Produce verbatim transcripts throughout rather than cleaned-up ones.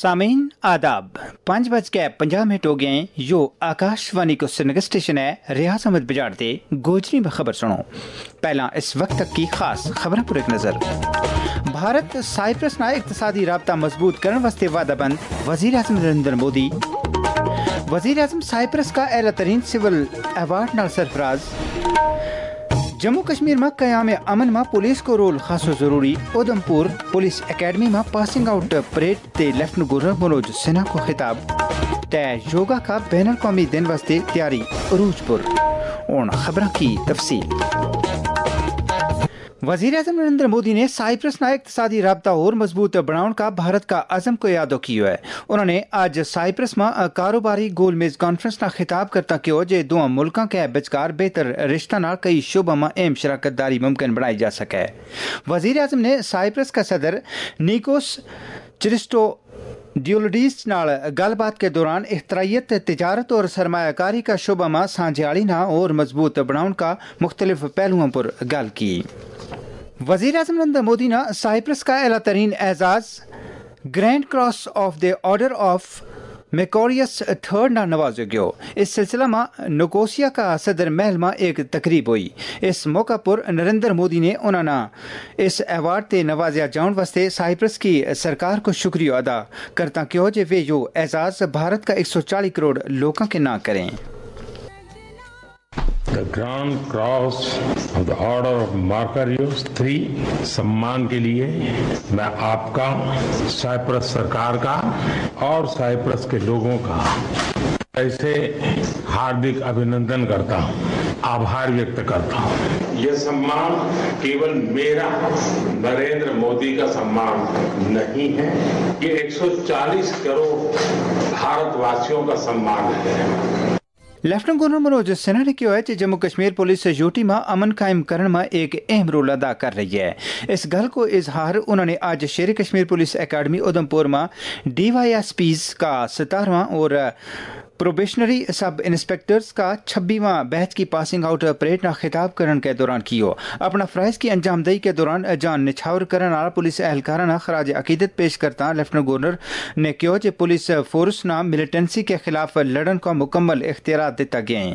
सामीन आदाब पाँच बज के पंजाब मिनट हो गए। यो आकाशवाणी को श्रीनगर स्टेशन है। रियाज अहमद बजाड़ते गोजरी में खबर सुनो। पहला इस वक्त तक की खास खबरों पर एक नजर। भारत साइप्रस ना इक्तिसादी राबता मजबूत करने वास्ते वादाबंद वजीर आजम नरेंद्र मोदी। वजीर आजम साइप्रस का एला तरीन सिविल अवार्ड नाल सरफराज। जम्मू कश्मीर में कयाम अमन में पुलिस को रोल खासो जरूरी। उधमपुर पुलिस एकेडमी में पासिंग आउट परेड ते लेफ्टिनेंट गवर्नर मनोज सिन्हा को खिताब। तय योगा का बैन अवी दिन वास्ते तैयारी अरूजपुर। उन खबर की तफसील। वजीर आजम नरेंद्र मोदी ने साइप्रस ना इक्तिसादी राबता और मजबूत बनाने का भारत का अज़म को याद किया है। उन्होंने आज साइप्रस में कारोबारी गोल मेज कॉन्फ्रेंस ना खिताब करता किया जे दो मुल्कों के विचकार बेहतर रिश्ता ना कई शोबों में अहम शराकतदारी मुमकिन बनाई जा सके। वजीर आजम ने साइप्रस का सदर निकोस क्रिस्टो डियोलिडीस नाल गलबात के दौरान इख्तराइयत, तिजारत और सरमायाकारी का शोबा में साझेदारी ना और मजबूत बनाने का मुख्तलिफ पहलुओं पर गल की। वजीर आजम नरेंद्र मोदी ने साइप्रस का एला तरीन एजाज grand cross of the order of Makarios third ना नवाजा गयो। इस सिलसिला में निकोसिया का सदर महल में एक तकरीब हुई। इस मौका पर नरेंद्र मोदी ने उन्होंने इस अवार्ड से नवाजा जाने वास्ते साइप्रस की सरकार को शुक्रिया अदा करता क्यों जे वे यो एजाज भारत का एक सौ चालीस करोड़ लोगों के ना करें। The Grand Cross of the Order of Makarios three सम्मान के लिए मैं आपका, साइप्रस सरकार का और साइप्रस के लोगों का ऐसे हार्दिक अभिनंदन करता हूँ, आभार व्यक्त करता हूँ। यह सम्मान केवल मेरा, नरेंद्र मोदी का सम्मान नहीं है, ये एक सौ चालीस करोड़ भारतवासियों का सम्मान है। लेफ्टिनेंट गवर्नर मनोज सिन्हा ने कहा है कि जम्मू कश्मीर पुलिस यूटी में अमन कायम करने में एक अहम रोल अदा कर रही है। इस गल को इजहार उन्होंने आज शेर कश्मीर पुलिस एकेडमी उधमपुर में डीवाईएसपीज का सतारवां और प्रोबेशनरी सब इंस्पेक्टर्स का छब्बीवां बैच की पासिंग आउट परेड ना खिताब करने के दौरान कियो। अपना फराइज की अंजामदही के दौरान जान निछावर करने वाला पुलिस एहलकाराना खराज अकीदत पेश करता लेफ्टिनेंट गवर्नर ने कहा कि पुलिस फोर्स ना मिलिटेंसी के खिलाफ लड़न का मुकम्मल इख्तियार दिता गया है।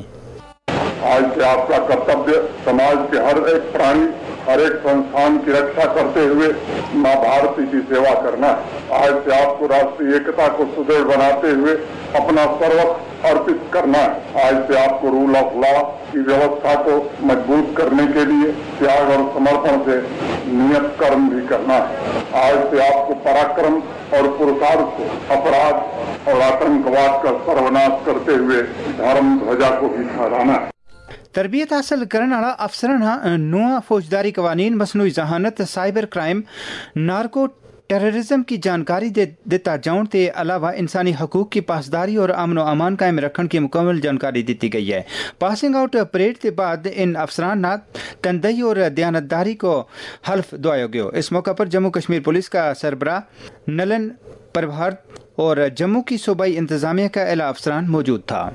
आज से आपका कर्तव्य समाज के हर एक प्राणी, हर एक संस्थान की रक्षा करते हुए माँ भारती की सेवा करना है। आज से आपको राष्ट्रीय एकता को सुदृढ़ बनाते हुए अपना सर्वस्व अर्पित करना है। आज से आपको रूल ऑफ लॉ की व्यवस्था को मजबूत करने के लिए त्याग और समर्पण से नियत कर्म भी करना है। आज से आपको पराक्रम और पुरुषार्थ को अपराध और आतंकवाद का सर्वनाश करते हुए धर्म ध्वजा को भी फहराना है। तरबियत हासिल करने वाला अफसराना नुआ फौजदारी कवानीन, मसनूई जहानत, साइबर क्राइम, नार्को टेररिज्म की जानकारी दे देता जाने के अलावा इंसानी हकूक की पासदारी और अमन और अमान कायम रखने की मुकम्मल जानकारी दी गई है। पासिंग आउट परेड के बाद इन अफसरान ना तंदही और दयानतदारी को हल्फ दुआया गया। इस मौका पर जम्मू कश्मीर पुलिस का सरबराह नलन प्रभार और जम्मू की सूबाई इंतजामिया का एला अफसरान मौजूद था।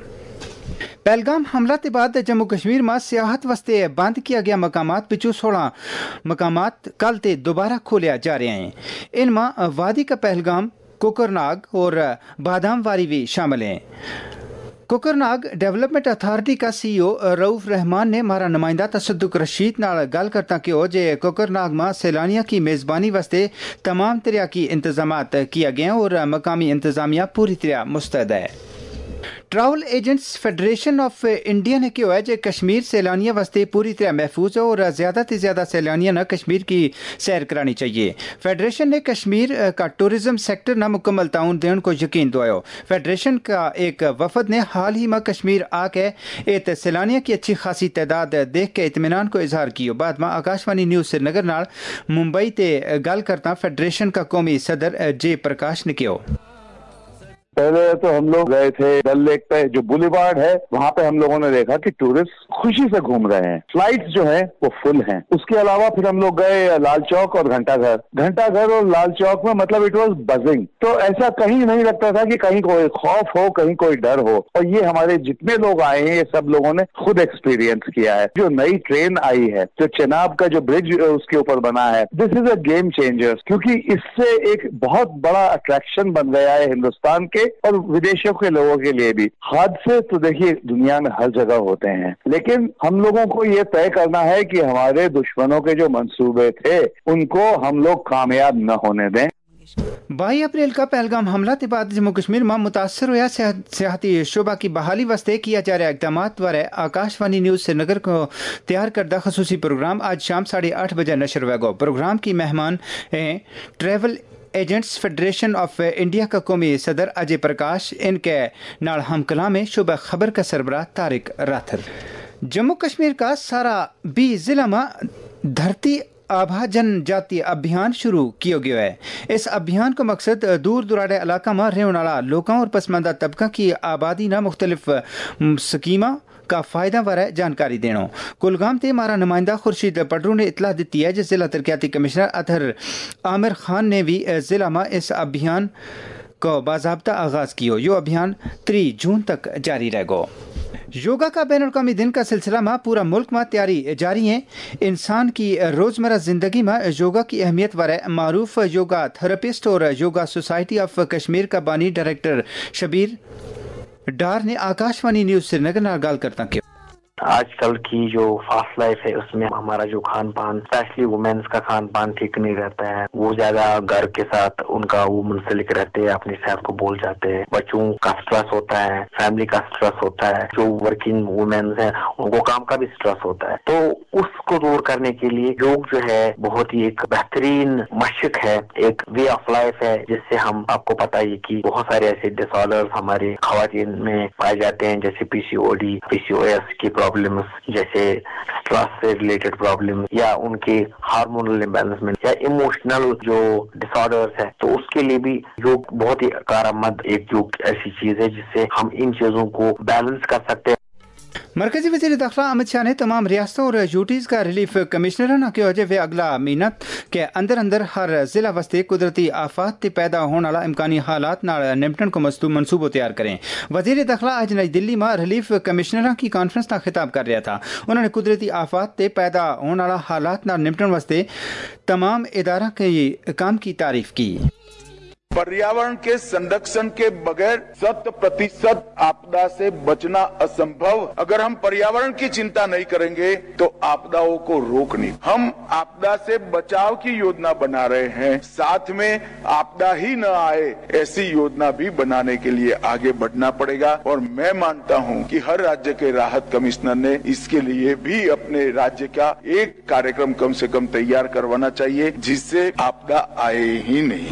पहलगाम हमला के बाद जम्मू कश्मीर में सियाहत वास्ते बंद किया गया मकामात पिछू सोलह मकामात कल ते दोबारा खोलिया जा रहे हैं। इनमें वादी का पहलगाम, कोकरनाग और बादामवारी भी शामिल हैं। कोकरनाग डेवलपमेंट अथॉरिटी का सीईओ रऊफ रहमान ने हमारा नुमाइंदा तसद्दुक रशीद नाल गल करता कि जे कोकरनाग में सैलानियों की मेजबानी वास्ते तमाम तरह की इंतजामात किया गया और मकामी इंतजामिया पूरी तरह मुस्तैद है। Travel agents federation of India ने कहा है कि कश्मीर सैलानियों वास्ते पूरी तरह महफूज है और ज़्यादा से ज़्यादा सैलानियों ने कश्मीर की सैर करानी चाहिए। फेडरेशन ने कश्मीर का टूरिज्म सेक्टर न मुकम्मल ताउन देने को यकीन दिलाया। फेडरेशन का एक वफद ने हाल ही में कश्मीर आके एक सैलानियों की अच्छी खासी तादाद देख के इत्मीनान को इजहार किया। बाद में आकाशवाणी न्यूज़ श्रीनगर नाल मुंबई ते गल करता फेडरेशन का कौमी सदर जय प्रकाश ने किया। پہلے تو ہم لوگ گئے تھے ڈل لیک پہ جو بولیوارڈ ہے, وہاں پہ ہم لوگوں نے دیکھا کہ ٹورسٹ خوشی سے گھوم رہے ہیں, فلائٹس جو ہیں وہ فل ہیں. اس کے علاوہ پھر ہم لوگ گئے لال چوک اور گھنٹہ گھر. گھنٹہ گھر اور لال چوک میں مطلب اٹ واز بزنگ, تو ایسا کہیں نہیں لگتا تھا کہ کہیں کوئی خوف ہو, کہیں کوئی ڈر ہو. اور یہ ہمارے جتنے لوگ آئے ہیں یہ سب لوگوں نے خود ایکسپیرینس کیا ہے. جو نئی ٹرین آئی ہے, جو چناب کا جو برج اس کے اوپر بنا ہے, دس از اے گیم چینجر, کیونکہ اس سے ایک بہت بڑا اٹریکشن بن گیا ہے ہندوستان کے اور ودیشوں کے لوگوں کے لیے بھی. حادثے تو دیکھیے دنیا میں ہر جگہ ہوتے ہیں, لیکن ہم لوگوں کو یہ طے کرنا ہے کہ ہمارے دشمنوں کے جو منصوبے تھے ان کو ہم لوگ کامیاب نہ ہونے دیں. بائی اپریل کا پہلگام حملہ کے بعد جموں کشمیر میں متاثر ہوا سیاحتی شعبہ کی بحالی واسطے کیا جا رہا اقدامات بارے آکاشوانی نیوز سری نگر کو تیار کردہ خصوصی پروگرام آج شام ساڑھے آٹھ بجے نشر ہوئے گا. پروگرام کی مہمان travel agents federation of India کا قومی صدر اجے پرکاش, ان کے نال ہم کلام میں شعبہ خبر کا سربراہ طارق راتھر. جموں کشمیر کا سارا بھی ضلع میں دھرتی آبا جن جاتی ابھیان شروع کیا گیا ہے. اس ابھیان کا مقصد دور دراڑے علاقہ میں رہنے والا لوگوں اور پسماندہ طبقہ کی آبادی نہ مختلف سکیمہ کا فائدہ بارے جانکاری دینا. کلگام تے ہمارا نمائندہ خورشید پڈرو نے اطلاع دیتی ہے, جس ضلع ترقیاتی کمشنر اطہر عامر خان نے بھی ضلع میں اس ابھیان کو باضابطہ آغاز کیا. یہ ابھیان تری جون تک جاری رہے گا. یوگا کا بین الاقوامی دن کا سلسلہ میں پورا ملک میں تیاری جاری ہے. انسان کی روزمرہ زندگی میں یوگا کی اہمیت بارے معروف یوگا تھراپسٹ اور یوگا سوسائٹی آف کشمیر کا بانی ڈائریکٹر شبیر ڈار نے آکاشوانی نیوز سری نگر نال گال کرتا کیا. آج کل کی جو فاسٹ لائف ہے اس میں ہمارا جو کھان پان اسپیشلی وومینس کا کھان پان ٹھیک نہیں رہتا ہے. وہ زیادہ گھر کے ساتھ ان کا وہ منسلک رہتے ہیں, اپنی صحت کو بھول جاتے ہیں. بچوں کا سٹریس ہوتا ہے, فیملی کا سٹریس ہوتا ہے, جو ورکنگ وومینس ہیں ان کو کام کا بھی سٹریس ہوتا ہے. تو اس کو دور کرنے کے لیے یوگ جو ہے بہت ہی ایک بہترین مشق ہے, ایک وے آف لائف ہے, جس سے ہم آپ کو پتہ ہے کہ بہت سارے ایسے ڈس آرڈر ہمارے خواتین میں پائے جاتے ہیں, جیسے P C O D, P C O S کی پرابلمز, جیسے اسٹریس سے ریلیٹڈ پرابلم یا ان کے ہارمونل امبیلنسمنٹ یا ایموشنل جو ڈس آرڈرز ہے. تو اس کے لیے بھی یوگ بہت ہی کارآمد ایک یوگ ایسی چیز ہے جس سے ہم ان چیزوں کو بیلنس کر سکتے ہیں. مرکزی وزیر داخلہ امت شاہ نے تمام ریاستوں اور یوٹیز کا ریلیف کمشنروں کی وجہ وہ اگلا مہینہ کے اندر اندر ہر ضلع واسطے قدرتی آفات پیدا ہونے والا امکانی حالات نال نمٹن کو منصوبہ تیار کریں. وزیر داخلہ آج نئی دلی میں ریلیف کمشنروں کی کانفرنس کا خطاب کر رہا تھا. انہوں نے قدرتی آفات پیدا ہونے والا حالات نال نمٹن واسطے تمام اداروں کے کام کی تعریف کی. पर्यावरण के संरक्षण के बगैर शत प्रतिशत आपदा से बचना असंभव. अगर हम पर्यावरण की चिंता नहीं करेंगे तो आपदाओं को रोक नहीं. हम आपदा से बचाव की योजना बना रहे हैं, साथ में आपदा ही न आए ऐसी योजना भी बनाने के लिए आगे बढ़ना पड़ेगा. और मैं मानता हूं कि हर राज्य के राहत कमिश्नर ने इसके लिए भी अपने राज्य का एक कार्यक्रम कम से कम तैयार करवाना चाहिए जिससे आपदा आए ही नहीं.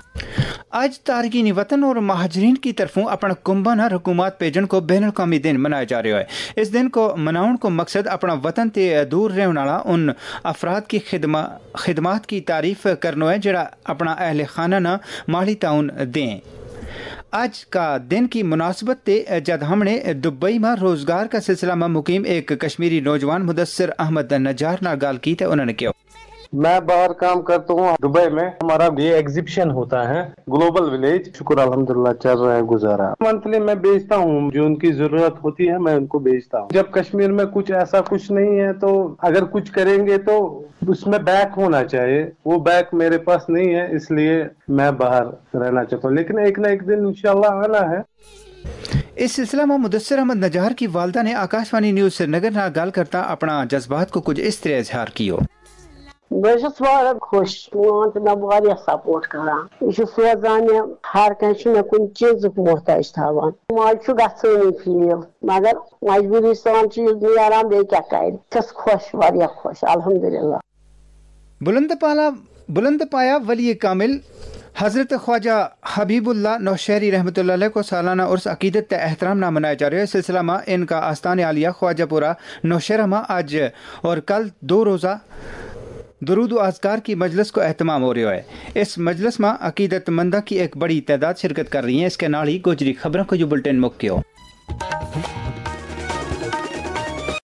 آج تارکین وطن اور مہاجرین کی طرفوں اپنا کنبہ حکومت پیجن کو بین الاقوامی دن منایا جا رہا ہے. اس دن کو مناؤن کو مقصد اپنا وطن تے دور رہنے والا ان افراد کی خدمات کی تعریف کرنا ہے جڑا اپنا اہل خانہ نہ مالی تعاون دیں. آج کا دن کی مناسبت تے جد ہم نے دبئی میں روزگار کا سلسلہ میں مقیم ایک کشمیری نوجوان مدثر احمد نجار نال گال کی تے انہوں نے کیا. میں باہر کام کرتا ہوں دبئی میں. ہمارا یہ ایگزیبیشن ہوتا ہے گلوبل ولیج. شکر الحمدللہ چل رہا ہے گزارا. منتھلی میں بیچتا ہوں, جو ان کی ضرورت ہوتی ہے میں ان کو بیچتا ہوں. جب کشمیر میں کچھ ایسا کچھ نہیں ہے تو اگر کچھ کریں گے تو اس میں بیک ہونا چاہیے. وہ بیک میرے پاس نہیں ہے, اس لیے میں باہر رہنا چاہتا ہوں, لیکن ایک نہ ایک دن انشاءاللہ آنا ہے. اس سلسلہ میں مدثر احمد نجار کی والدہ نے آکاشوانی نیوز سری نگر نال گال کرتا اپنا جذبات کو کچھ اس طرح اظہار کیا. بہت واریاہ خوش میون تو مےٚ واریاہ سپورٹ کران. یہ سوزان مےٚ ہر کانٛہہ مےٚ کُنہِ چیٖزُک محتاج تھاوان. ماجہِ چھُ گژھٲنی فیٖل مگر مجبوٗری سان چھُ یہِ نیران بیٚیہِ کیٛاہ کرِ. چھَس خۄش واریاہ خۄش الحمدللہ. بلند پالا بلند پایا ولی کامل حضرت خواجہ حبیب اللہ نوشہری رحمۃ اللہ علیہ کو سالانہ عرس عقیدت احترام نہ منایا جا رہا ہے. اس سلسلہ میں ان کا آستان عالیہ خواجہ پورہ نوشہرہ میں آج اور کل دو روزہ दरूद व आज़कार की मजलिस को एहतमाम हो रहा है। इस मजलिस में अकीदतमंदा की एक बड़ी तादाद शिरकत कर रही है। इसके नाल ही गोजरी खबरों को जो बुलेटिन मुक्यो।